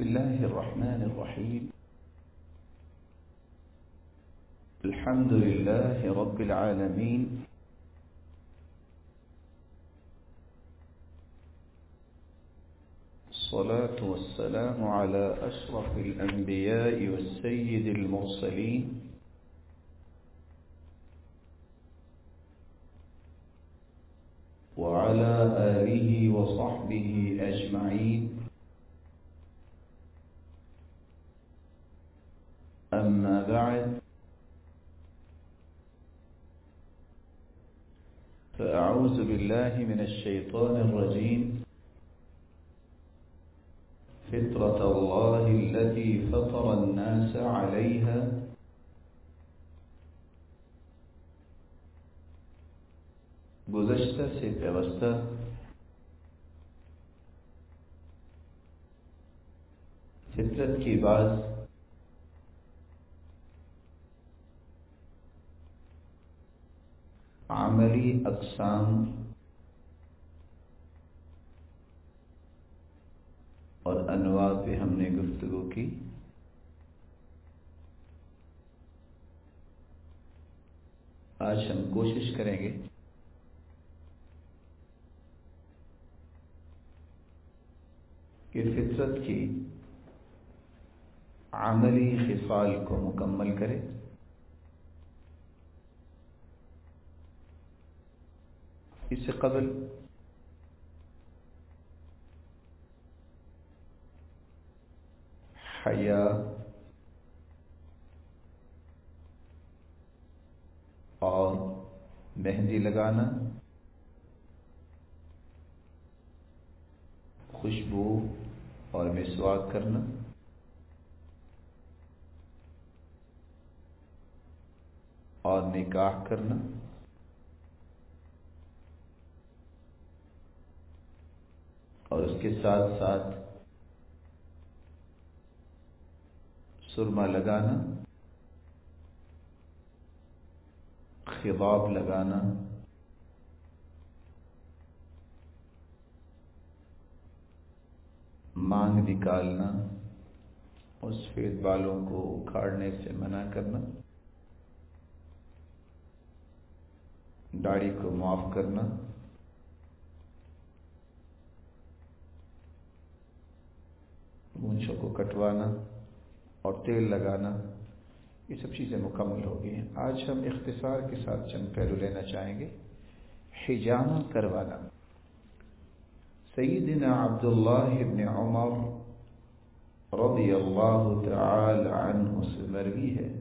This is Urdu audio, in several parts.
الله الرحمن الرحيم. الحمد لله رب العالمين، الصلاة والسلام على أشرف الأنبياء والسيد المرسلين وعلى آله وصحبه أجمعين. أما بعد، فأعوذ بالله من الشيطان الرجيم. فطرة الله التي فطر الناس عليها گزشتہ سے پیوستہ فطرت کی بعض عملی اقسام اور انواع پہ ہم نے گفتگو کی. آج ہم کوشش کریں گے کہ فطرت کی عملی خصال کو مکمل کریں. اس سے قبل حیا اور مہندی لگانا، خوشبو اور مسواک کرنا، اور نکاح کرنا، اور اس کے ساتھ ساتھ سرما لگانا، خضاب لگانا، مانگ نکالنا، اور سفید بالوں کو اکھاڑنے سے منع کرنا، داڑھی کو معاف کرنا، مونچھوں کو کٹوانا اور تیل لگانا، یہ سب چیزیں مکمل ہو گئی ہیں. آج ہم اختصار کے ساتھ چند پہلو لینا چاہیں گے. حجامہ کروانا. سیدنا عبداللہ ابن عمر رضی اللہ تعالی عنہ سے مروی ہے،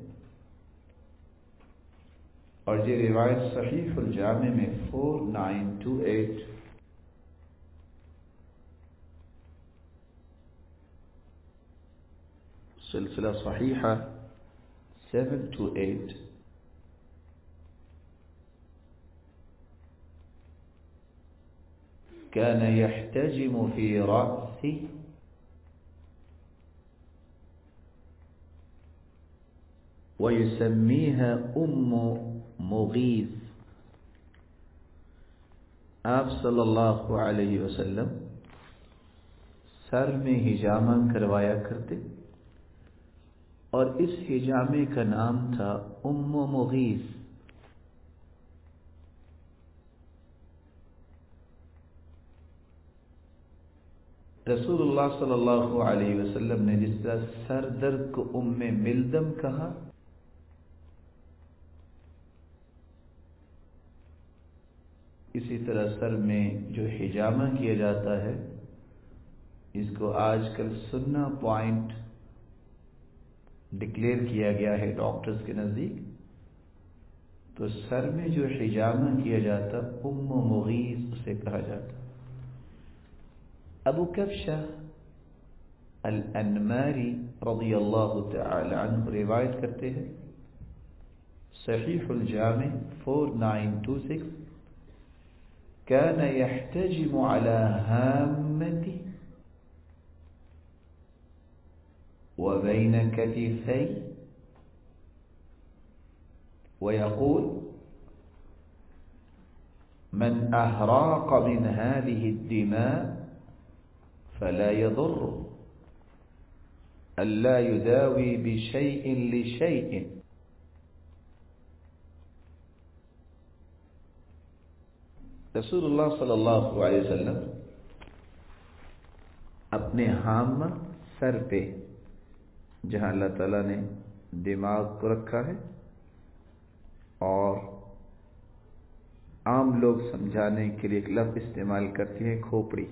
اور یہ روایت صحیح الجامع میں 4928 سلسلہ صحیحہ 728 كان يحتجم في رأسه ويسميها مغیث. آپ صلی اللہ علیہ وسلم سر میں حجامہ کروایا کرتے، اور اس حجامے کا نام تھا مغیث. رسول اللہ صلی اللہ علیہ وسلم نے جس طرح سر درد کو ملدم کہا، اسی طرح سر میں جو حجامہ کیا جاتا ہے، اس کو آج کل سنہ پوائنٹ ڈکلیئر کیا گیا ہے ڈاکٹرز کے نزدیک. تو سر میں جو حجامہ کیا جاتا مغیث اسے کہا جاتا. ابو کبشہ الانماری رضی اللہ تعالی عنہ روایت کرتے ہیں، صحیح الجامع 4926 كان يحتجم على هامته وبين كتفي ويقول من أهراق من هذه الدماء فلا يضر ألا يداوي بشيء لشيء. رسول اللہ صلی اللہ علیہ وسلم اپنے حامہ سر پہ جہاں اللہ تعالیٰ نے دماغ کو رکھا ہے، اور عام لوگ سمجھانے کے لیے ایک لفظ استعمال کرتے ہیں کھوپڑی،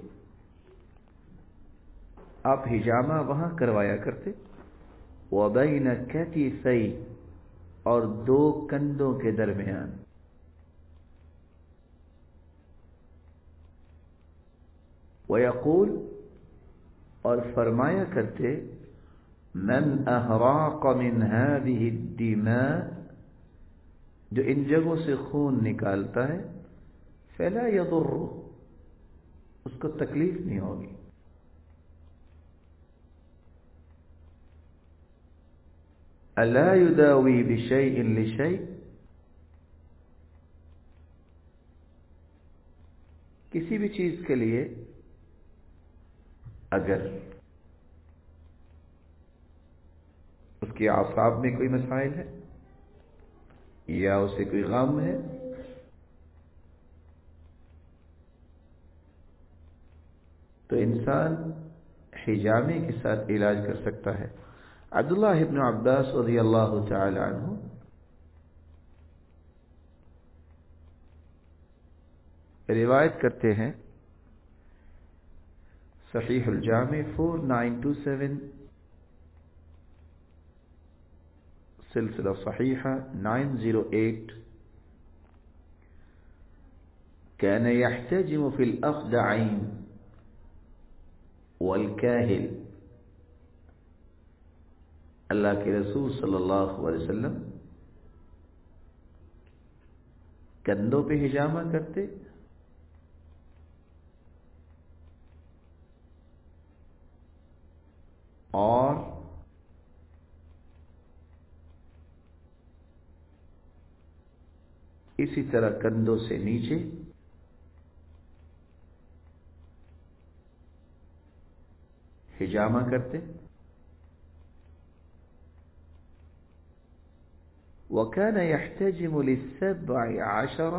آپ حجامہ وہاں کروایا کرتے، وبین کتفی، اور دو کندھوں کے درمیان، ویقول، اور فرمایا کرتے، من احراق من هذه الدماء، جو ان جگہوں سے خون نکالتا ہے، فلا يضر، اس کو تکلیف نہیں ہوگی، الا يداوي بشيء لشيء، کسی بھی چیز کے لیے اگر اس کی اعصاب میں کوئی مسائل ہے یا اسے کوئی غم ہے، تو انسان حجامے کے ساتھ علاج کر سکتا ہے۔ عبداللہ ابن عباس رضی اللہ تعالی عنہ روایت کرتے ہیں، صحیح الجامع 4927، سلسلہ صحیحہ 908، كان يحتجم في الأخدعين والكاهل، اللہ کے رسول صلی اللہ علیہ وسلم کندھوں پہ حجامہ کرتے اور اسی طرح کندھوں سے نیچے حجامہ کرتے، وكان يحتجم ل17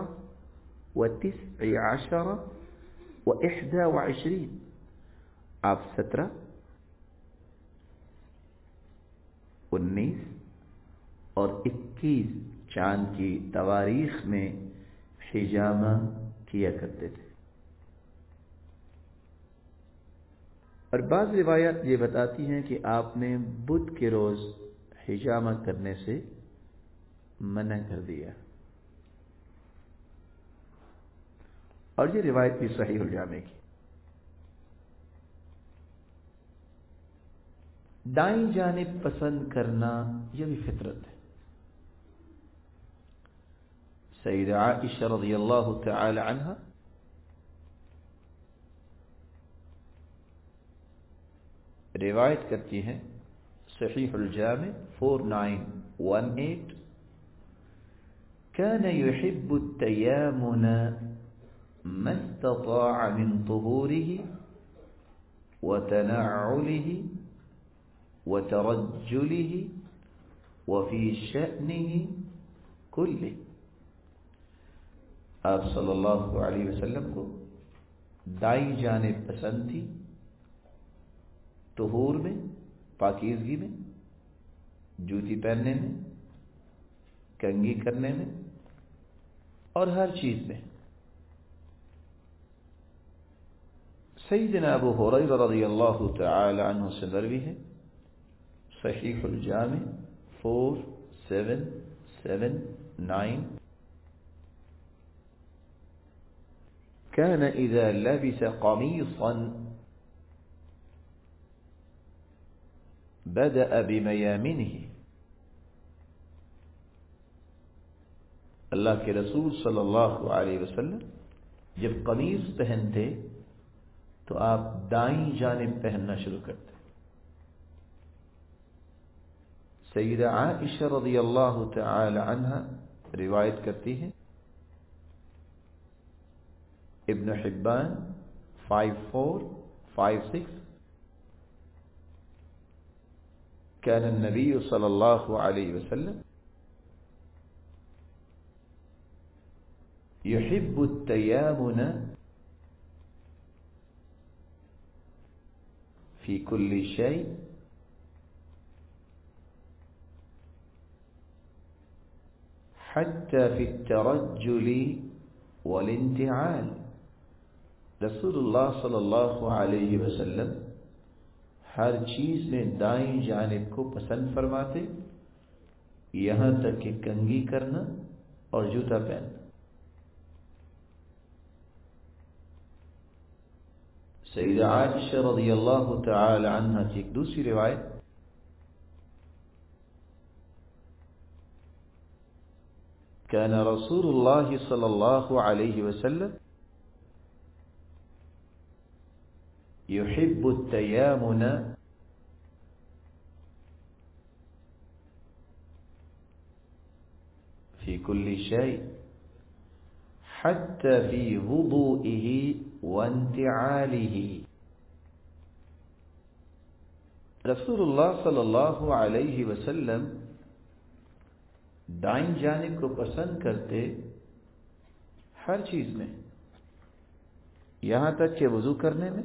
و19 و21، آپ 17، 19 اور 21 چاند کی تواریخ میں حجامہ کیا کرتے تھے۔ اور بعض روایات یہ بتاتی ہیں کہ آپ نے بدھ کے روز حجامہ کرنے سے منع کر دیا، اور یہ روایت بھی صحیح الجامع کی۔ دائیں جانب پسند کرنا یہ بھی فطرت ہے۔ سیدہ عائشہ رضی اللہ تعالی عنہا روایت کرتی ہیں، صحیح الجامع 4918، كان يحب التيامن ما استطاع من طهوره وتنعله وترجله وفي شأنه كله، آپ صلی اللہ علیہ وسلم کو دائیں جانب پسند تھی، طہور میں، پاکیزگی میں، جوتی پہننے میں، کنگھی کرنے میں، اور ہر چیز میں۔ سیدنا ابو ہریرہ رضی اللہ تعالی عنہ سے مروی ہے، صحیح الجامع 4779، كان إذا لبس قميصا بدأ بمیامنه، اللہ کے رسول صلی اللہ علیہ وسلم جب قمیص پہنتے تو آپ دائیں جانب پہننا شروع کرتے۔ سیدہ عائشہ رضی اللہ تعالی عنہ روایت کرتی ہیں، ابن حبان 5456، كان النبي صلى الله عليه وسلم يحب التيامن في كل شيء حتى في الترجل والانتعال. رسول اللہ صلی اللہ علیہ وسلم ہر چیز میں دائیں جانب کو پسند فرماتے، یہاں تک کہ کنگھی کرنا اور جوتا پہننا۔ سیدہ عائشہ رضی اللہ تعالی عنہ کی ایک دوسری روایت، كان رسول الله صلى الله عليه وسلم يحب التيامن في كل شيء حتى في وضوئه وانتعاله۔ رسول اللہ صلی اللہ علیہ وسلم دائیں جانب کو پسند کرتے ہر چیز میں، یہاں تک کہ وضو کرنے میں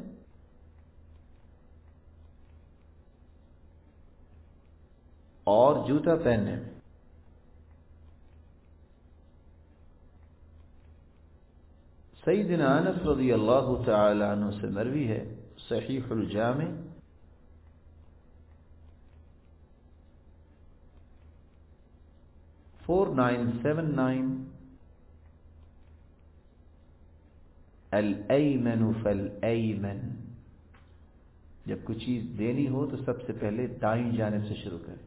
اور جوتا پہننے میں۔ سیدنا انس رضی اللہ تعالی عنہ سے مروی ہے، صحیح الجامع 4979، الایمن فالایمن، جب کوئی چیز دینی ہو تو سب سے پہلے دائیں جانب سے شروع کریں۔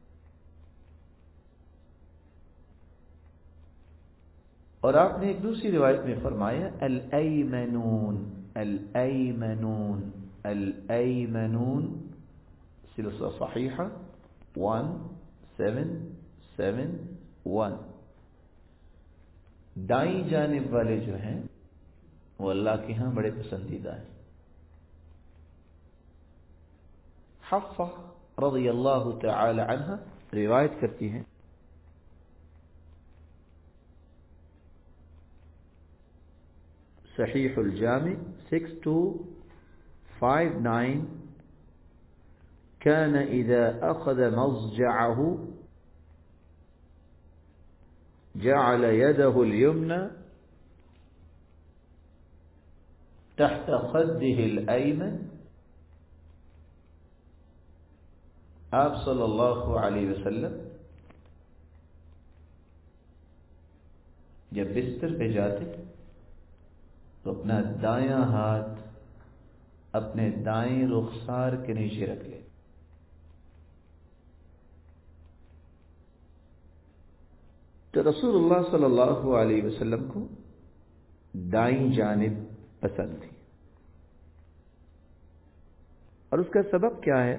اور آپ نے ایک دوسری روایت میں فرمایا الایمنون الایمنون الایمنون، سلسلہ صحیحہ 1771۔ دائیں جانب والے جو ہیں وہ اللہ کے ہاں بڑے پسندیدہ ہیں۔ حفصہ رضی اللہ تعالی عنہ روایت کرتی ہیں، صحیح الجامع 6259، كان إذا أخذ مضجعه جعل يده اليمنى تحت خده الأيمن۔ آپ صلی اللہ علیہ وسلم جب بستر پہ جاتے تو اپنا دایاں ہاتھ اپنے دائیں رخسار کے نیچے رکھ لے۔ تو رسول اللہ صلی اللہ علیہ وسلم کو دائیں جانب پسند تھی، اور اس کا سبب کیا ہے؟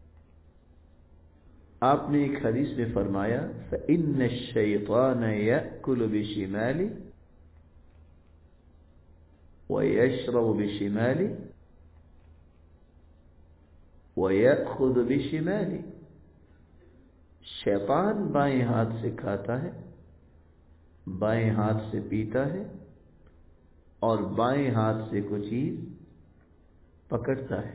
آپ نے ایک حدیث میں فرمایا فَإِنَّ الشَّيْطَانَ يَأْكُلُ بِشِمَالِهِ وَيَشْرَبُ بِشِمَالِهِ وَيَأْخُذُ بِشِمَالِهِ۔ شیطان بائیں ہاتھ سے کھاتا ہے، بائیں ہاتھ سے پیتا ہے، اور بائیں ہاتھ سے کوئی چیز پکڑتا ہے۔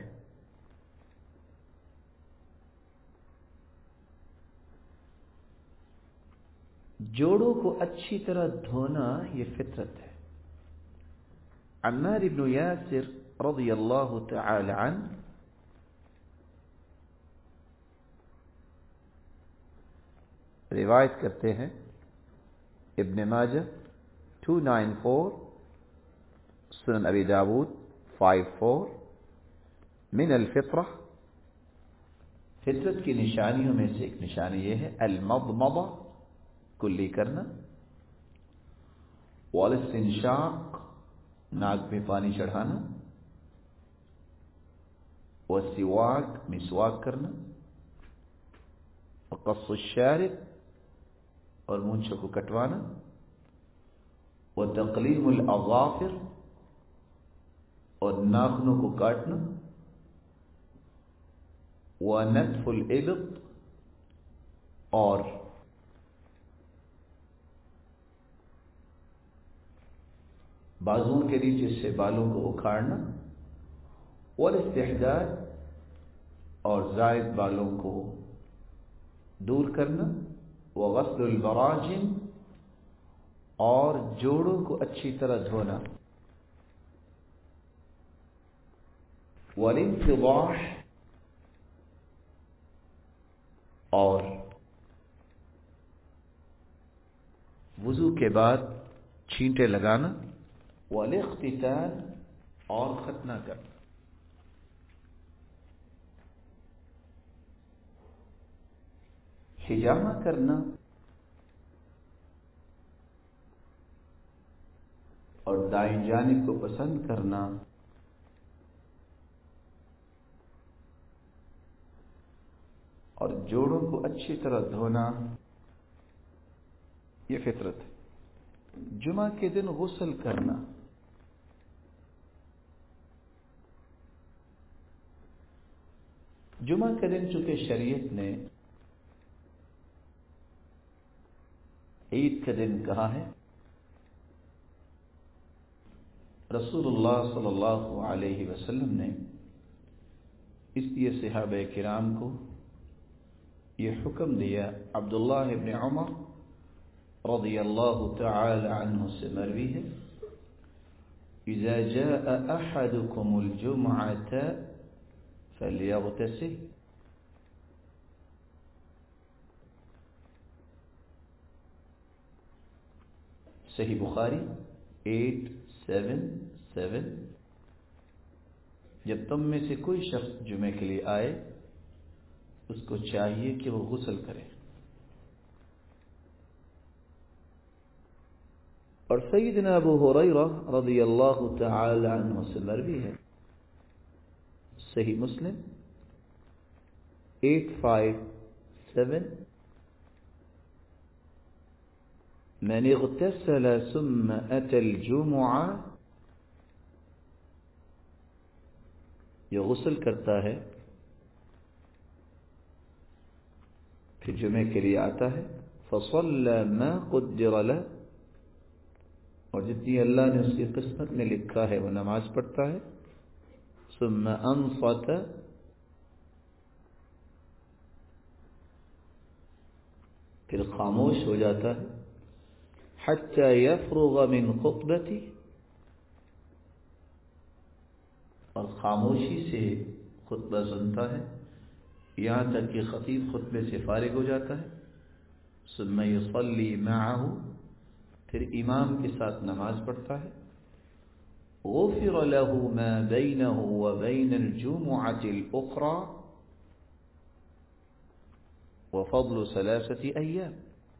جوڑوں کو اچھی طرح دھونا یہ فطرت ہے۔ عمار بن یاسر رضی اللہ تعالی عنہ روایت کرتے ہیں، ابن ماجہ 294، سنن ابی داود 54، من الفطرہ، فطرت کی نشانیوں میں سے ایک نشانی یہ ہے المضمضہ، کلی کرنا، والاستنشاق، ناک میں پانی چڑھانا، والسواک، مسواک کرنا، وقص الشارب، اور مونچھوں کو کٹوانا، وتقلیم الاظافر، اور ناخنوں کو کاٹنا، ونتف الابط، اور بازوں کے نیچے سے بالوں کو اکھاڑنا، والاستحداد اور زائد بالوں کو دور کرنا، وغسل البراجم اور جوڑوں کو اچھی طرح دھونا، والانفضاح اور وضو کے بعد چھینٹے لگانا، والاختتان اور ختنہ کرنا۔ حجامہ کرنا اور دائیں جانب کو پسند کرنا اور جوڑوں کو اچھی طرح دھونا یہ فطرت ہے۔ جمعہ کے دن غسل کرنا، جمعہ کے دن چونکہ شریعت نے عید کا دن کہا ہے، رسول اللہ صلی اللہ علیہ وسلم نے اس لیے صحابہ کرام کو یہ حکم دیا۔ عبداللہ ابن عمر رضی اللہ تعالی عنہ سے مروی ہے، اذا جاء احدكم الجمعة فليغتسل، صحیح بخاری 877۔ جب تم میں سے کوئی شخص جمعے کے لیے آئے اس کو چاہیے کہ وہ غسل کرے۔ اور سیدنا ابو ہریرہ رضی اللہ تعالی عنہ سے مروی ہے، صحیح مسلم 857، من اغتسل ثم اتى الجمعة، یہ غسل کرتا ہے پھر جمعے کے لیے آتا ہے، فصلى ما قدر له، اور جتنی اللہ نے اس کی قسمت میں لکھا ہے وہ نماز پڑھتا ہے، ثم انصت، پھر خاموش ہو جاتا ہے، حتى يفرغ من خطبتی، اور خاموشی سے خطبہ سنتا ہے یہاں تک کہ خطیب خطبے سے فارغ ہو جاتا ہے، ثم يصلي معه، پھر امام کے ساتھ نماز پڑھتا ہے، غفر له ما بينه وبين الجمعة الأخرى وفضل 3 أيام،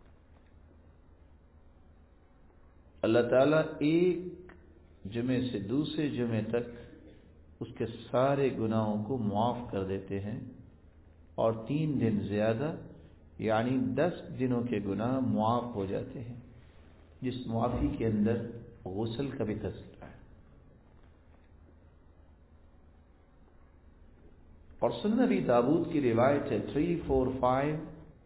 اللہ تعالیٰ ایک جمعے سے دوسرے جمعے تک اس کے سارے گناہوں کو معاف کر دیتے ہیں، اور 3 دن زیادہ یعنی 10 دنوں کے گناہ معاف ہو جاتے ہیں، جس معافی کے اندر غسل کا بھی تذکرہ ہے۔ اور سنن ابی داؤد کی روایت ہے 345،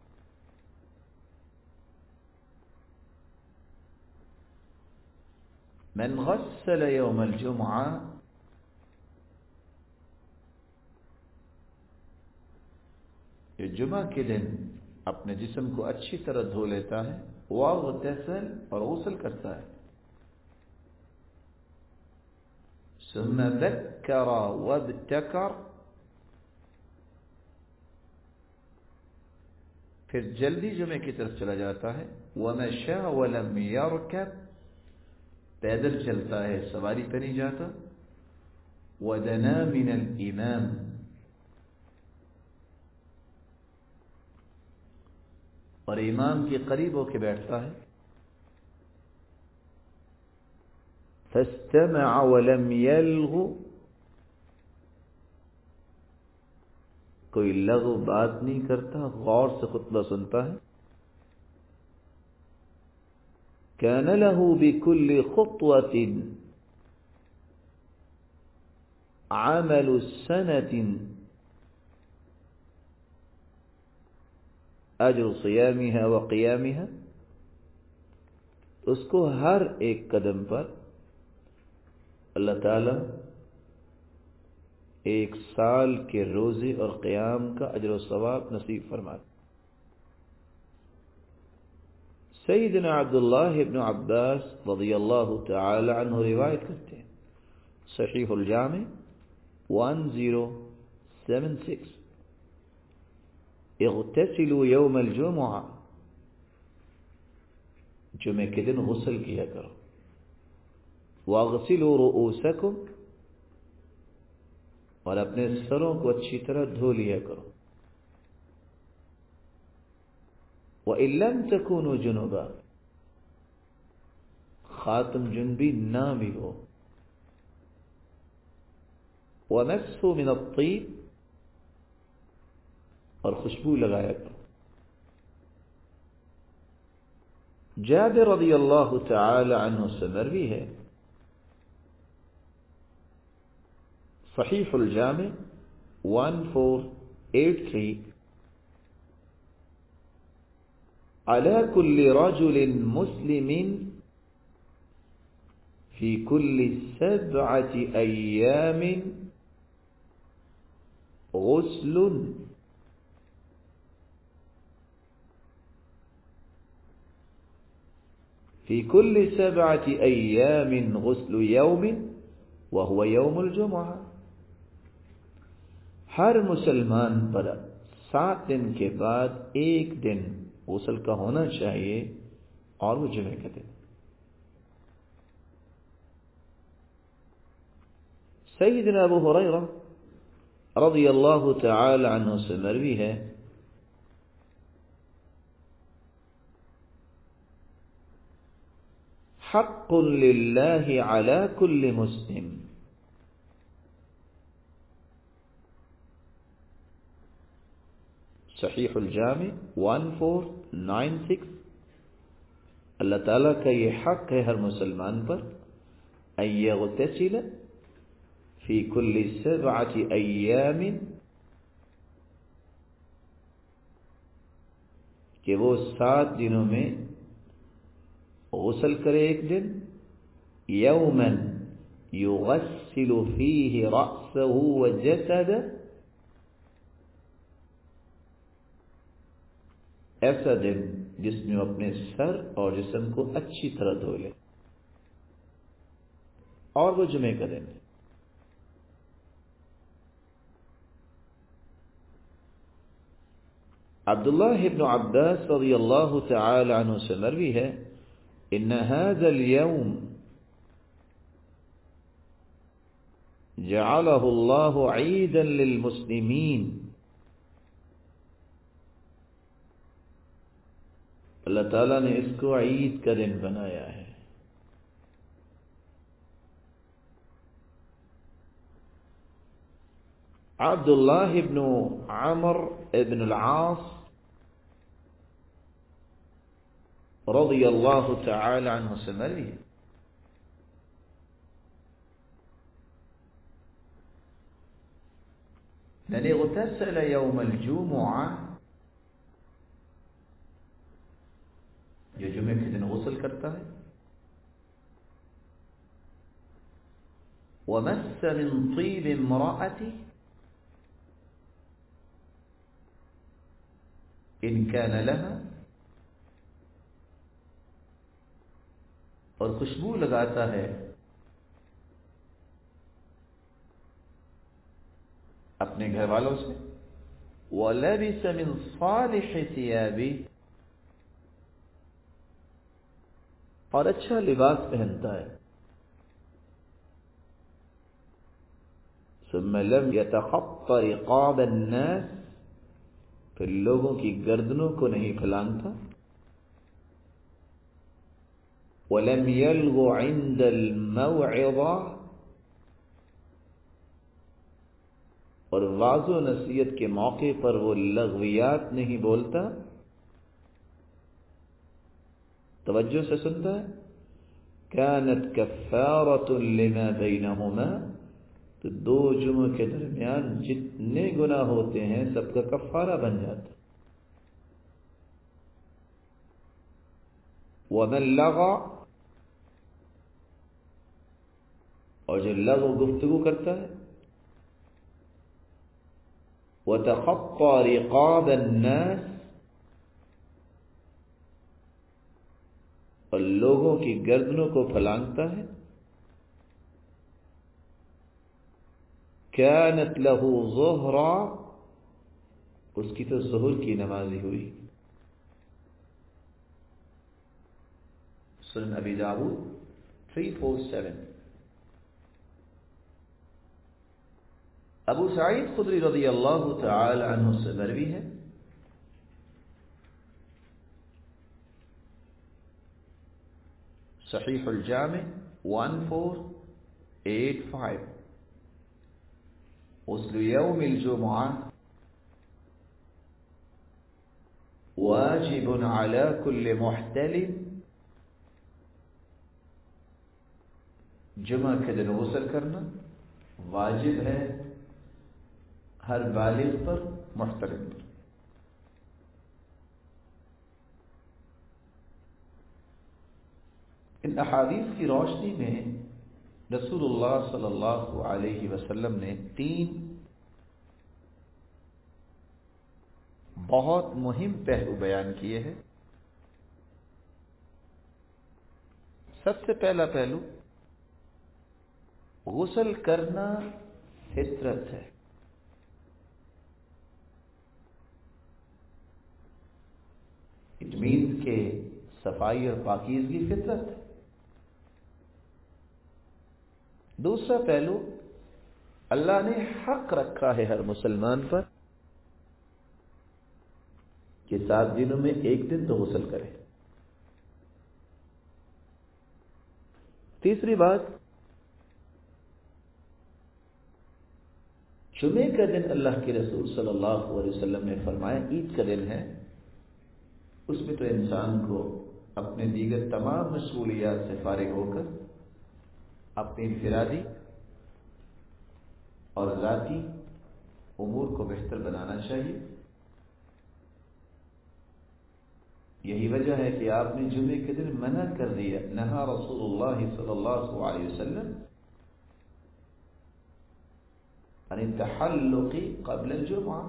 من غسل یوم الجمعہ، جو جمعہ کے دن اپنے جسم کو اچھی طرح دھو لیتا ہے، واغتسل اور غسل کرتا ہے، ثم ذکر وابتکر، پھر جلدی جمعے کی طرف چلا جاتا ہے، ومشى ولم يركب، پیدل چلتا ہے سواری پہ نہیں جاتا، ودنا من الامام، اور امام کے قریب ہو کے بیٹھتا ہے، فاستمع ولم يلغ، کوئی لغو بات نہیں کرتا، غور سے خطبہ سنتا ہے، كان له بكل خطوة عمل السنة اجر صیامها و قیامها، اس کو ہر ایک قدم پر اللہ تعالی ایک سال کے روزے اور قیام کا اجر و ثواب نصیب فرماتے۔ سیدنا عبداللہ ابن عباس رضی اللہ تعالی عنہ روایت کرتے ہیں، صحیح الجامع 1076، اغتسلوا یوم الجمعہ، جمعے کے دن غسل کیا کرو، واغسلوا رؤوسکم، اور اپنے سروں کو اچھی طرح دھو لیا کرو، وَإِن لَمْ تَكُونُوا جُنُبًا، خاتم جنبی نہ بھی ہو، وَمَسْحُوا مِنَ الطِّيبِ، اور خوشبو لگایا کرو۔ جابر رضی اللہ تعالی عنہ سے مروی ہے، صحیح الجامع 1483، على كل رجل مسلم في كل 7 أيام غسل، في كل 7 أيام غسل يوم وهو يوم الجمعة، ہر مسلمان پر 7 دن کے بعد ایک دن غسل کا ہونا چاہیے، اور وہ جمعے کا دن۔ سیدنا ابو ہریرہ رضی اللہ تعالی عنہ سے مروی ہے، حق للہ علی کل مسلم، صحیح الجامع 1496، اللہ تعالیٰ کا یہ حق ہے ہر مسلمان پر، ان یغتسل فی کل 7 ایام، کہ وہ 7 دنوں میں غسل کرے ایک دن، یوما یغسل فیہ رأسہ وجسدہ، ایسا دن جس میں وہ اپنے سر اور جسم کو اچھی طرح دھو لے، اور وہ جمعے کا دن۔ عبداللہ ابن عباس رضی اللہ تعالی عنہ سے مروی ہے، ان هذا اليوم جعله الله عيدا للمسلمين، اللہ تعالیٰ نے اس کو عید کا دن بنایا ہے۔ عبداللہ ابن عمر ابن العاص رضی اللہ تعالی عنہ سے مروی ہے، من اغتسل یوم الجمعہ، جو جمعے کے دن غسل کرتا ہے، ومس من طیب امرأتی ان كان لها، اور خوشبو لگاتا ہے اپنے گھر والوں سے، وَلَبِسَ مِنْ صَالِحِ ثِيَابِهِ، اور اچھا لباس پہنتا ہے، ثُمَّ لَمْ يَتَخَطَّ رِقَابَ النَّاسِ، پھر لوگوں کی گردنوں کو نہیں پھلانگتا، وَلَمْ يَلْغُ عِنْدَ الْمَوْعِظَةِ، اور واعظ و نصیحت کے موقع پر وہ لغویات نہیں بولتا، توجہ سے سنتا ہے، كانت كفارة لما بينهما، تو 2 جمعوں کے درمیان جتنے گناہ ہوتے ہیں سب کا کفارہ بن جاتا۔ وَمَن لَغَى، اور جو لغو گفتگو کرتا ہے، وَتَخَطَّى رِقَابَ النَّاسِ، اور لوگوں کی گردنوں کو پھلانگتا ہے، كَانَتْ لَهُ ظُهْرًا، اس کی تو ظہر کی نمازی ہوئی۔ سنن ابی داؤد 347۔ ابو سعید خدری رضی اللہ تعالی عنہ سے مروی ہے، صحیح الجامع 1485، غسل یوم الجمعہ واجب علی کل محتلم، جمعہ کے دن غسل کرنا واجب ہے ہر بالغ پر، محتلم پر۔ ان احادیث کی روشنی میں رسول اللہ صلی اللہ علیہ وسلم نے 3 بہت مہم پہلو بیان کیے ہیں۔ سب سے پہلا پہلو، غسل کرنا فطرت ہے۔ اٹ مینس کہ صفائی اور پاکیزگی فطرت ہے۔ دوسرا پہلو، اللہ نے حق رکھا ہے ہر مسلمان پر کہ 7 دنوں میں ایک دن تو غسل کرے۔ تیسری بات، جمعے کا دن اللہ کے رسول صلی اللہ علیہ وسلم نے فرمایا عید کا دن ہے، اس میں تو انسان کو اپنے دیگر تمام مشغولیات سے فارغ ہو کر اپنی انفرادی اور ذاتی امور کو بہتر بنانا چاہیے۔ یہی وجہ ہے کہ آپ نے جمعے کے دن منع کر دیا، نہا رسول اللہ صلی اللہ علیہ وسلم عن التحلق قبل الجمعہ،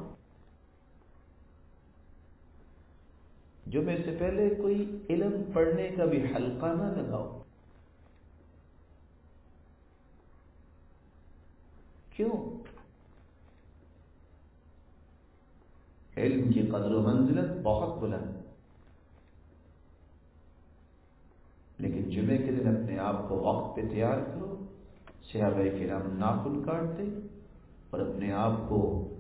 جمعے سے پہلے کوئی علم پڑھنے کا بھی حلقہ نہ لگاؤ۔ کیوں؟ علم کی قدر و منزلت بہت بلند، لیکن جمعے کے دن اپنے آپ کو وقت پہ تیار کرو، صحابہ کرام ناخن کاٹتے اور اپنے آپ کو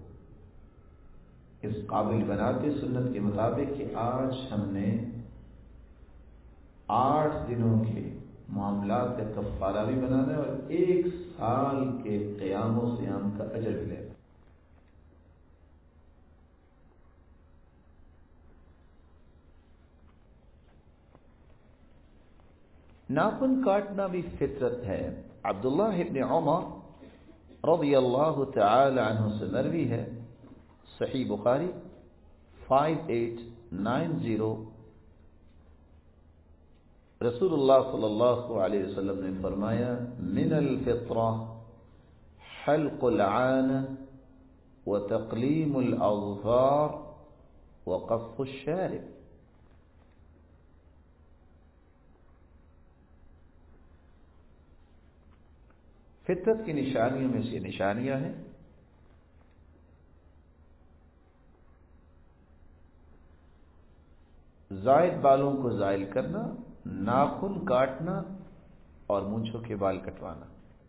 اس قابل بناتے سنت کے مطابق کہ آج ہم نے 8 دنوں کے معاملات کا کفارہ بھی بنانا ہے اور 1 سال کے قیام و صیام کا اجر بھی لینا۔ ناخن کاٹنا بھی فطرت ہے۔ عبداللہ ابن عمر رضی اللہ تعالی عنہ سے مروی ہے، صحیح بخاری 5890، رسول اللہ صلی اللہ علیہ وسلم نے فرمایا من الفطرہ حلق العانہ وتقلیم الاظفار وقص الشارب۔ فطرت کی نشانیوں میں سے نشانیاں ہیں زائد بالوں کو زائل کرنا، ناخن کاٹنا اور مونچھوں کے بال کٹوانا۔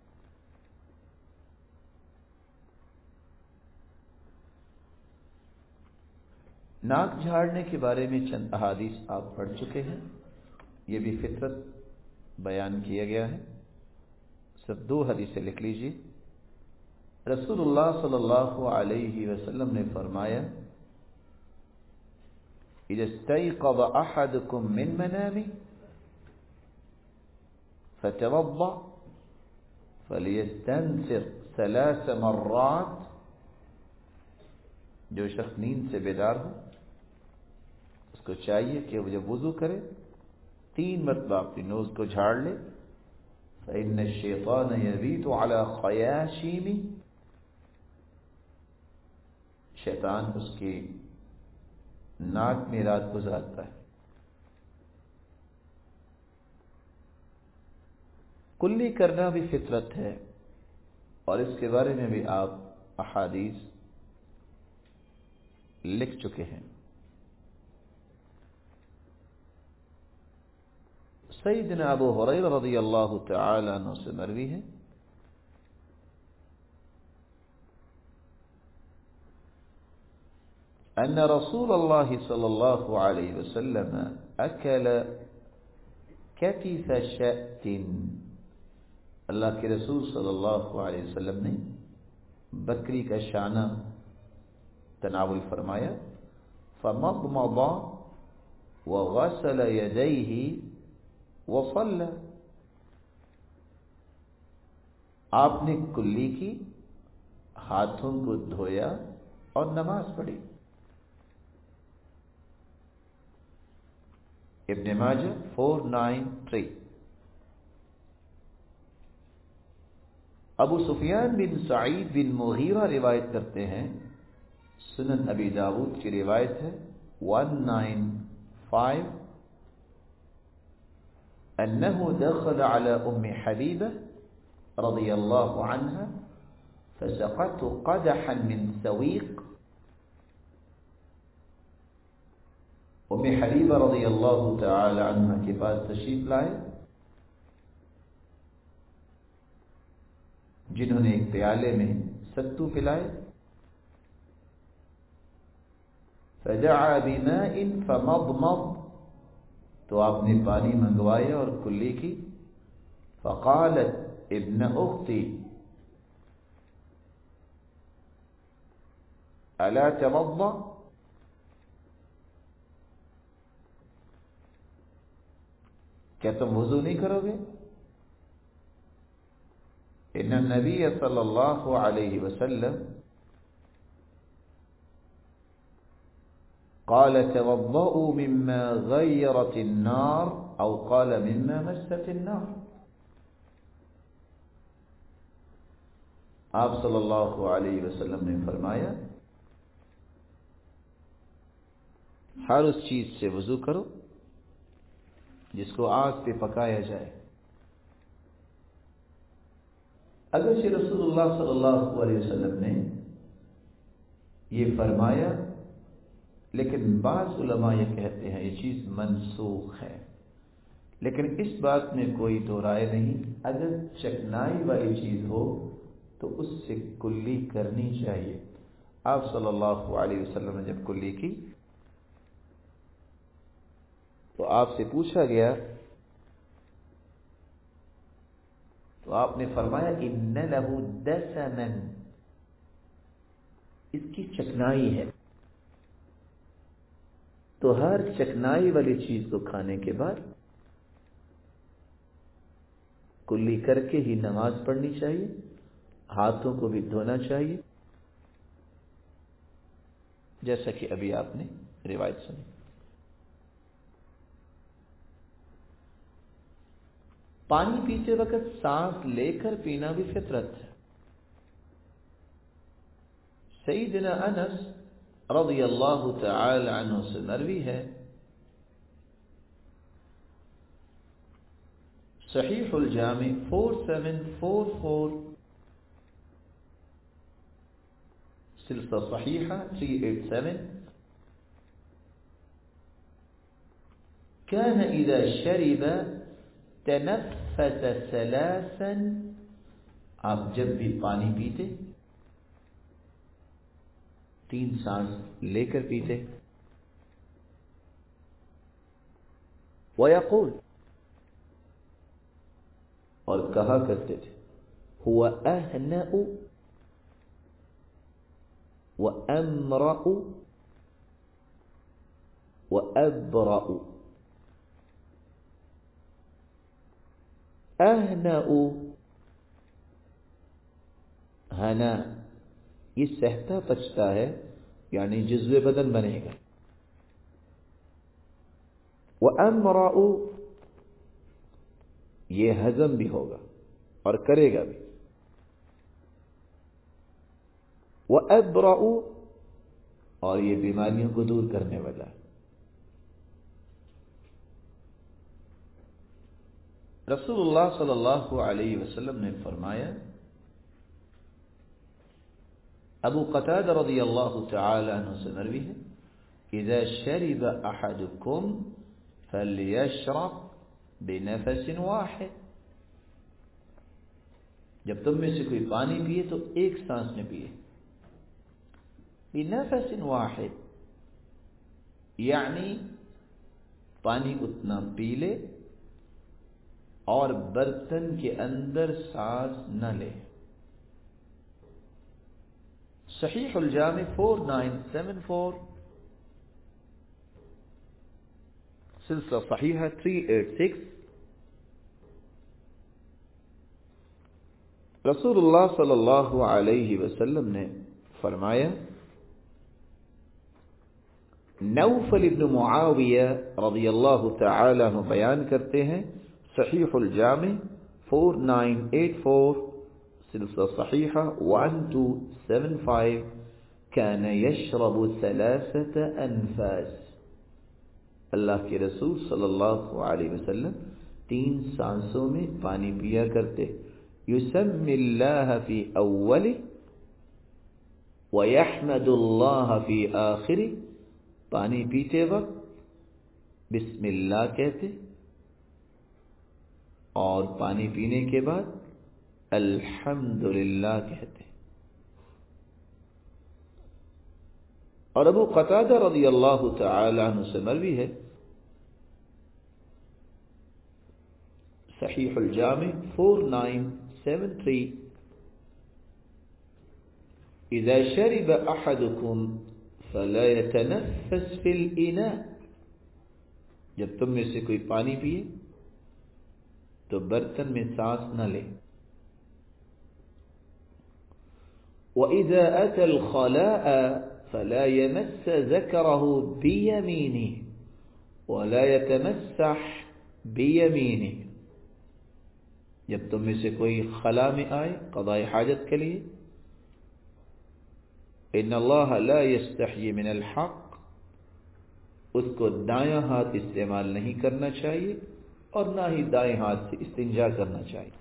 ناک جھاڑنے کے بارے میں چند احادیث آپ پڑھ چکے ہیں، یہ بھی فطرت بیان کیا گیا ہے۔ صرف 2 حدیثیں لکھ لیجیے۔ رسول اللہ صلی اللہ علیہ وسلم نے فرمایا اذا استيقظ احدكم من منامه فتوضأ فليستنثر 3 مرات، جو شخص نیند سے بیدار ہو اس کو چاہیے کہ وہ جب وضو کرے 3 مرتبہ اپنی نوز کو جھاڑ لے. فإن الشیطان یبیت علی خیاشیم، شیطان اس کی ناک میں رات گزارتا ہے. کلی کرنا بھی فطرت ہے، اور اس کے بارے میں بھی آپ احادیث لکھ چکے ہیں. سیدنا ابو ہریرہ رضی اللہ تعالی عنہ سے مروی ہے ان رسول اللہ صلی اللہ علیہ وسلم اکل کتف شأت، اللہ کے رسول صلی اللہ علیہ وسلم نے بکری کا شانہ تناول فرمایا. فمضمض وغسل یدیہ وصلى، آپ نے کلی کی، ہاتھوں کو دھویا اور نماز پڑھی. ابن ماجہ 493. ابو سفیان بن سعید بن مغیرہ روایت کرتے ہیں، سنن ابی داود کی روایت ہے 195، انه دخل على ام حبیبہ رضی اللہ عنہ فسقت قدحا من سویق. ام حبیبہ رضی اللہ تعالی عنہ کے پاس تشریف لائے، جنہوں نے ایک پیالے میں ستو پلائے. فدعا بماء فمضمض، تو آپ نے پانی منگوایا اور کلی کی. فقالت ابن اختی الا توضا، کیا تم وضو نہیں کرو گے؟ ان النبی صلی اللہ علیہ وسلم قال توضؤوا مما غيرت النار او قال مما مست النار. آپ صلی اللہ علیہ وسلم نے فرمایا ہر اس چیز سے وضو کرو جس کو آگ پہ پکایا جائے. اگرچہ رسول اللہ صلی اللہ علیہ وسلم نے یہ فرمایا، لیکن بعض علماء یہ کہتے ہیں یہ چیز منسوخ ہے. لیکن اس بات میں کوئی دو رائے نہیں، اگر چکنائی والی چیز ہو تو اس سے کلی کرنی چاہیے. آپ صلی اللہ علیہ وسلم نے جب کلی کی تو آپ سے پوچھا گیا تو آپ نے فرمایا ان لہ دسما، اس کی چکنائی ہے. تو ہر چکنائی والی چیز کو کھانے کے بعد کلی کر کے ہی نماز پڑھنی چاہیے، ہاتھوں کو بھی دھونا چاہیے، جیسا کہ ابھی آپ نے روایت سنی. پانی پیتے وقت سانس لے کر پینا بھی فطرت ہے. سیدنا انس رضی اللہ تعالی عنہ سے مروی ہے، صحیح الجامع 4744، سلسلہ صحیحہ 387، كان اذا شرب تنفس ثلاثا، آپ جب بھی پانی پیتے 3 سانس لے کر پیتے. ويقول، اور کہا کرتے تھے، هو أهنأ وأمرأ وأبرأ. أهنأ ہنا، یہ سہتا پچتا ہے، یعنی جزو بدن بنے گا. وأمرأ، یہ ہضم بھی ہوگا اور کرے گا بھی. وَأَبْرَأُ اور یہ بیماریوں کو دور کرنے والا ہے. رسول اللہ صلی اللہ علیہ وسلم نے فرمایا، ابو قتادہ رضی اللہ تعالی عنہ سے مروی ہے، اذا شرب احدکم فلیشرب بنفس واحد، جب تم میں سے کوئی پانی پیے تو ایک سانس میں پیے. بنفس واحد یعنی پانی اتنا پی لے اور برتن کے اندر سانس نہ لے. صحیح الجامع 4974، سلسلہ صحیحہ 386. رسول اللہ صلی اللہ علیہ وسلم نے فرمایا، نوفل ابن معاویہ رضی اللہ تعالی عنہ بیان کرتے ہیں، صحیح الجامع 4984، سلسلہ صحیحہ 1275، كان يشرب 3 أنفاس، اللہ کے رسول صلی اللہ علیہ وسلم 3 سانسوں میں پانی پیا کرتے. يسمي الله في أوله ويحمد الله في آخره، پانی پیتے وقت بسم اللہ کہتے اور پانی پینے کے بعد الحمدللہ کہتے. اور ابو قتادہ رضی اللہ تعالی عنہ سے مروی ہے، صحیح الجامع 4973، اذا شرب احدکم فلا يتنفس في الاناء، جب تم میں سے کوئی پانی پیے تو برتن میں سانس نہ لے. وَإِذَا أَتَى الْخَلَاءَ فَلَا يَمَسَّ ذَكَرَهُ بِيَمِينِهِ وَلَا يَتَمَسَّحْ بِيَمِينِهِ، جب تم میں سے کوئی خلا میں آئے قضاء حاجت کے لیے، ان اللہ لا یستحیی من الحق، اس کو دایاں ہاتھ استعمال نہیں کرنا چاہیے اور نہ ہی دائیں ہاتھ سے استنجا کرنا چاہیے.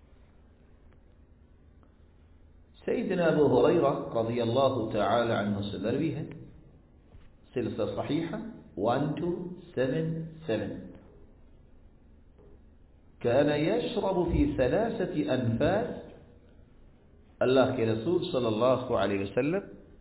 سیدنا ابو ہریرہ رضی اللہ تعالی عنہ سے مروی ہے، سلسلہ صحیحہ 1277، كان يشرب في 3 أنفاس، اللہ کے رسول صلی اللہ علیہ وسلم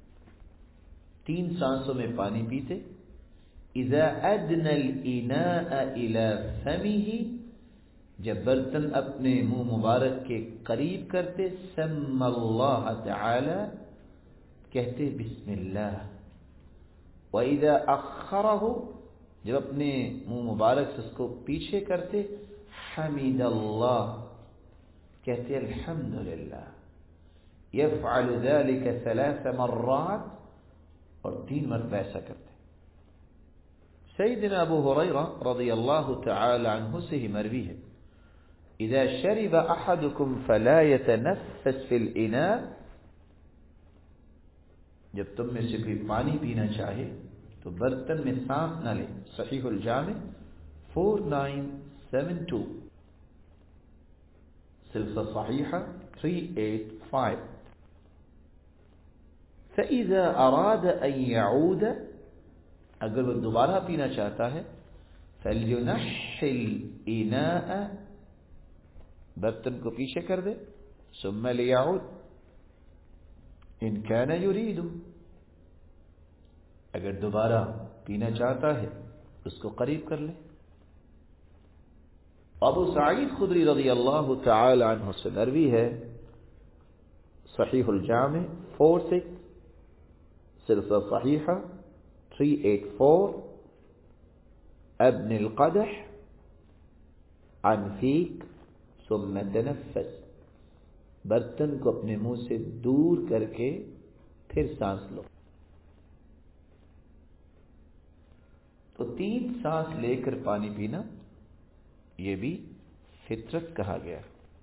3 سانسوں میں پانی پیتے. اذا ادنى الاناء الى فمه، جب برتن اپنے منہ مبارک کے قریب کرتے، سم اللہ تعالی کہتے بسم اللہ. واذا اخره، جب اپنے منہ مبارک سے اس کو پیچھے کرتے، حمید اللہ کہتے الحمدللہ. يفعل ذلك 3 مرات، اور 3 مرتبہ ایسا کرتے. سیدنا ابو ہریرہ رضی اللہ تعالی عنہ سے ہی مروی ہے، اذا شرب احدکم فلا يتنفس في الاناء، جب تم میں سے کوئی پانی پینا چاہے تو برتن میں سانس نہ لے. صحیح الجامع 4972، سلسلہ صحیحہ 385. فَإِذَا أَرَادَ أَن يَعُودَ، اگر وہ دوبارہ پینا چاہتا ہے، فَلْيُنَحِّ الْإِنَاءَ، برتن کو پیچھے کر دے، ثُمَّ لِيَعُودَ إِن كَانَ يُرِيدُ، اگر دوبارہ پینا چاہتا ہے اس کو قریب کر لے. ابو سعید خدری رضی اللہ تعالی عنہ سے مروی ہے، صحیح الجامع 46، سلسلہ صحیحہ 384، ابن القدح عن فیک ثم تنفس، برتن کو اپنے منہ سے دور کر کے پھر سانس لو. تو 3 سانس لے کر پانی پینا یہ بھی فطرت کہا گیا.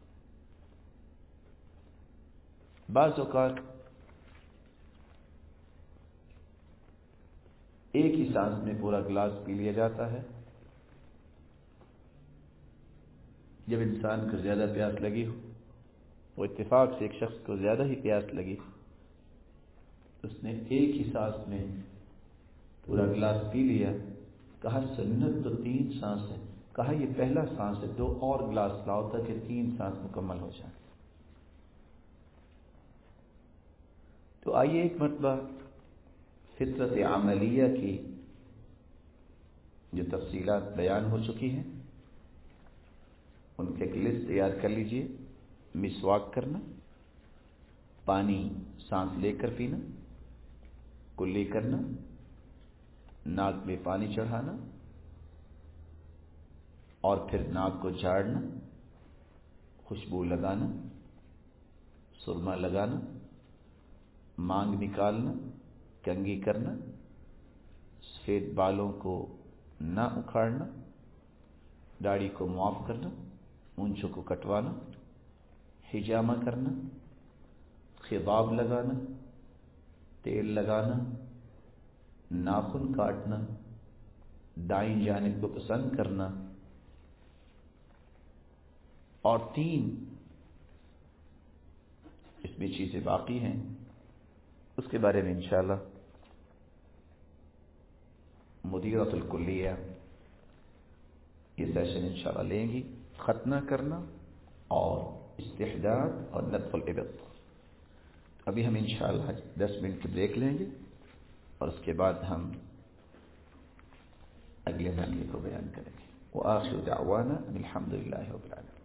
بعض اوقات ایک ہی سانس میں پورا گلاس پی لیا جاتا ہے. جب انسان کو زیادہ پیاس لگی ہو، وہ اتفاق سے ایک شخص کو زیادہ ہی پیاس لگی، اس نے ایک ہی سانس میں پورا گلاس پی لیا. کہا سنت تو 3 سانس ہے. کہا یہ پہلا سانس ہے، 2 اور گلاس لاؤ تاکہ 3 سانس مکمل ہو جائے. تو آئیے ایک مرتبہ فطرت عملیہ کی جو تفصیلات بیان ہو چکی ہیں ان کی ایک لسٹ تیار کر لیجئے. مسواک کرنا، پانی سانس لے کر پینا، کلی کرنا، ناک میں پانی چڑھانا اور پھر ناک کو جھاڑنا، خوشبو لگانا، سرما لگانا، مانگ نکالنا، کنگھی کرنا، سفید بالوں کو نہ اکھاڑنا، داڑھی کو معاف کرنا، مونچھوں کو کٹوانا، حجامہ کرنا، خضاب لگانا، تیل لگانا، ناخن کاٹنا، دائیں جانب کو پسند کرنا، اور 3 اس میں چیزیں باقی ہیں. اس کے بارے میں انشاءاللہ مدیرۃ الکلیہ یہ سیشن انشاءاللہ لیں گی. ختنہ کرنا اور استحداد اور نطف الابط. ابھی ہم انشاءاللہ 10 منٹ کی بریک لیں گے اور اس کے بعد ہم اگلے مرحلے کو بیان کریں گے. وآخر دعوانا الحمدللہ رب العالمین.